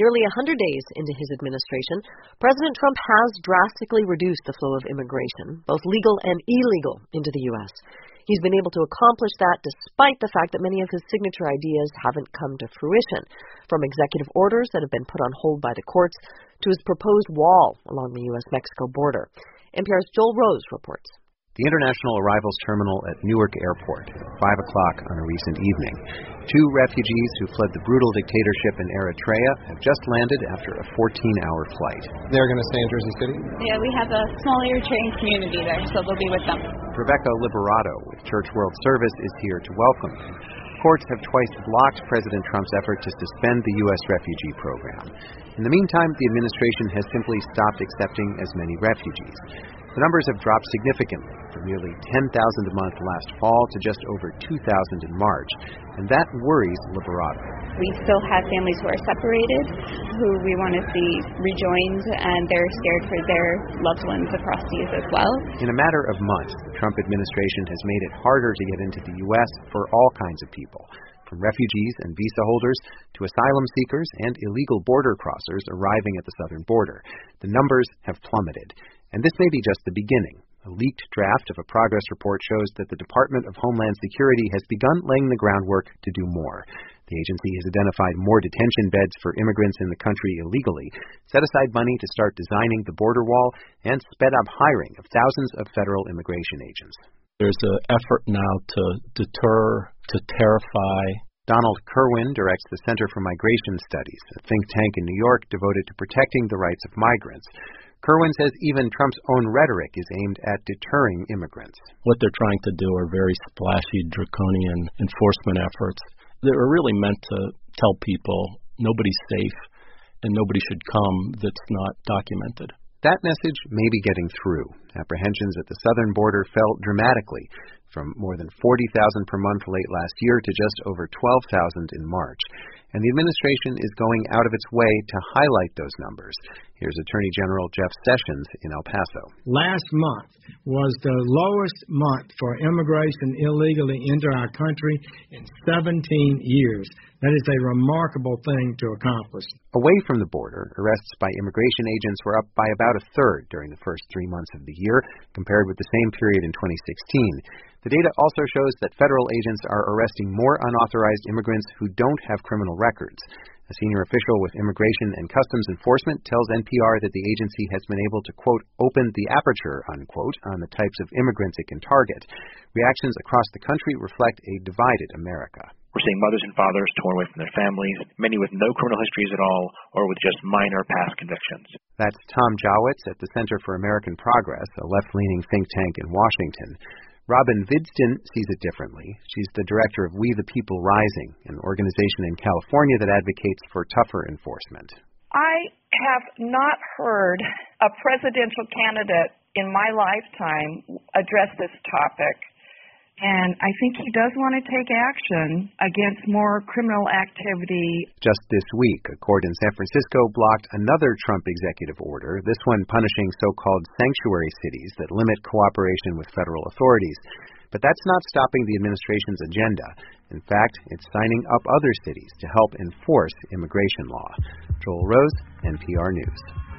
Nearly 100 days into his administration, President Trump has drastically reduced the flow of immigration, both legal and illegal, into the U.S. He's been able to accomplish that despite the fact that many of his signature ideas haven't come to fruition, from executive orders that have been put on hold by the courts to his proposed wall along the U.S.-Mexico border. NPR's Joel Rose reports. The International Arrivals Terminal at Newark Airport at 5 o'clock on a recent evening. 2 refugees who fled the brutal dictatorship in Eritrea have just landed after a 14-hour flight. They're going to stay in Jersey City? Yeah, we have a small Eritrean community there, so they'll be with them. Rebecca Liberato with Church World Service is here to welcome them. Courts have twice blocked President Trump's effort to suspend the U.S. refugee program. In the meantime, the administration has simply stopped accepting as many refugees. The numbers have dropped significantly, from nearly 10,000 a month last fall to just over 2,000 in March, and that worries Liberato. We still have families who are separated, who we want to see rejoined, and they're scared for their loved ones across seas as well. In a matter of months, the Trump administration has made it harder to get into the U.S. for all kinds of people, from refugees and visa holders to asylum seekers and illegal border crossers arriving at the southern border. The numbers have plummeted. And this may be just the beginning. A leaked draft of a progress report shows that the Department of Homeland Security has begun laying the groundwork to do more. The agency has identified more detention beds for immigrants in the country illegally, set aside money to start designing the border wall, and sped up hiring of thousands of federal immigration agents. There's an effort now to deter, to terrify. Donald Kerwin directs the Center for Migration Studies, a think tank in New York devoted to protecting the rights of migrants. Kerwin says even Trump's own rhetoric is aimed at deterring immigrants. What they're trying to do are very splashy, draconian enforcement efforts that are really meant to tell people nobody's safe and nobody should come that's not documented. That message may be getting through. Apprehensions at the southern border fell dramatically, from more than 40,000 per month late last year to just over 12,000 in March. And the administration is going out of its way to highlight those numbers. Here's Attorney General Jeff Sessions in El Paso. Last month was the lowest month for immigration illegally into our country in 17 years. That is a remarkable thing to accomplish. Away from the border, arrests by immigration agents were up by about a third during the first 3 months of the year, compared with the same period in 2016. The data also shows that federal agents are arresting more unauthorized immigrants who don't have criminal records. A senior official with Immigration and Customs Enforcement tells NPR that the agency has been able to, quote, open the aperture, unquote, on the types of immigrants it can target. Reactions across the country reflect a divided America. We're seeing mothers and fathers torn away from their families, many with no criminal histories at all or with just minor past convictions. That's Tom Jowitz at the Center for American Progress, a left-leaning think tank in Washington. Robin Vidston sees it differently. She's the director of We the People Rising, an organization in California that advocates for tougher enforcement. I have not heard a presidential candidate in my lifetime address this topic. And I think he does want to take action against more criminal activity. Just this week, a court in San Francisco blocked another Trump executive order, this one punishing so-called sanctuary cities that limit cooperation with federal authorities. But that's not stopping the administration's agenda. In fact, it's signing up other cities to help enforce immigration law. Joel Rose, NPR News.